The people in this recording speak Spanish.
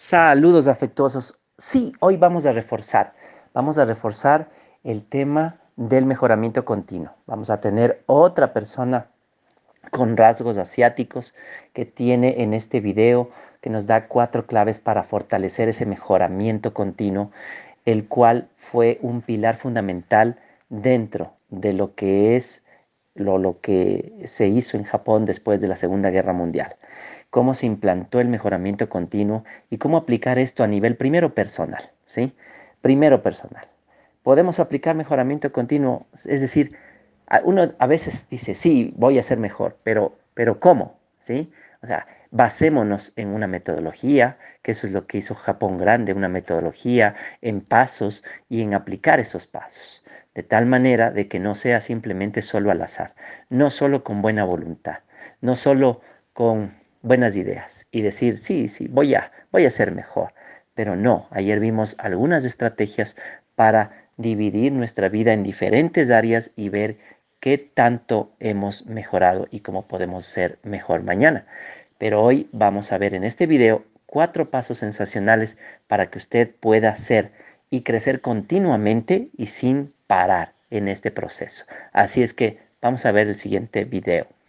Saludos afectuosos. Sí, hoy vamos a reforzar el tema del mejoramiento continuo. Vamos a tener otra persona con rasgos asiáticos que tiene en este video que nos da 4 claves para fortalecer ese mejoramiento continuo, el cual fue un pilar fundamental dentro de lo que es lo que se hizo en Japón después de la Segunda Guerra Mundial. Cómo se implantó el mejoramiento continuo y cómo aplicar esto a nivel primero personal, ¿sí? Primero personal. Podemos aplicar mejoramiento continuo, es decir, uno a veces dice, sí, voy a ser mejor, pero ¿cómo? ¿Sí? O sea, basémonos en una metodología, que eso es lo que hizo Japón grande, una metodología en pasos y en aplicar esos pasos, de tal manera de que no sea simplemente solo al azar, no solo con buena voluntad, no solo con buenas ideas y decir, sí, sí, voy a ser mejor. Pero no, ayer vimos algunas estrategias para dividir nuestra vida en diferentes áreas y ver qué tanto hemos mejorado y cómo podemos ser mejor mañana. Pero hoy vamos a ver en este video 4 pasos sensacionales para que usted pueda hacer y crecer continuamente y sin parar en este proceso. Así es que vamos a ver el siguiente video.